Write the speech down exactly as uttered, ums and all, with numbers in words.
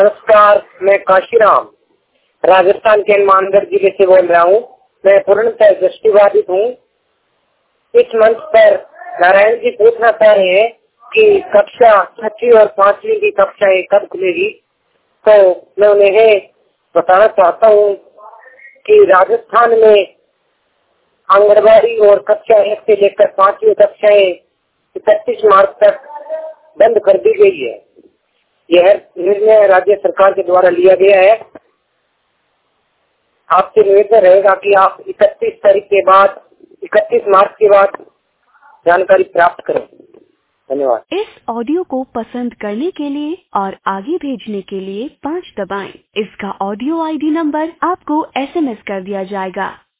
नमस्कार, मैं काशीराम राजस्थान के मानगढ़ जिले से बोल रहा हूँ। मैं पूर्णतः दृष्टिबाधित हूँ। इस मंच पर नारायण जी पूछना चाह रहे हैं कि कक्षा छठी और पांचवी की कक्षाएं कब खुलेगी। तो मैं उन्हें बताना चाहता हूँ कि राजस्थान में आंगनबाड़ी और कक्षा एक से लेकर पांचवी कक्षाएं इकतीस मार्च तक बंद कर दी गई है। यह निर्णय राज्य सरकार के द्वारा लिया गया है। आपसे निवेदन रहेगा कि आप इकतीस तारीख के बाद इकतीस मार्च के बाद जानकारी प्राप्त करें। धन्यवाद। इस ऑडियो को पसंद करने के लिए और आगे भेजने के लिए पाँच दबाएं। इसका ऑडियो आईडी नंबर आपको एसएमएस कर दिया जाएगा।